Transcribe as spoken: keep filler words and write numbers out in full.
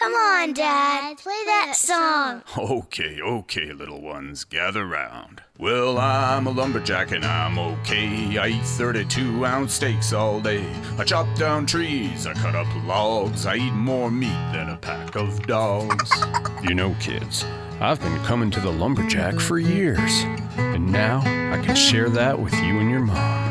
Come on, Dad. Play that song. Okay, okay, little ones, gather round. Well, I'm a lumberjack and I'm okay. I eat thirty-two ounce steaks all day. I chop down trees, I cut up logs. I eat more meat than a pack of dogs. You know, kids, I've been coming to the lumberjack for years. And now I can share that with you and your mom.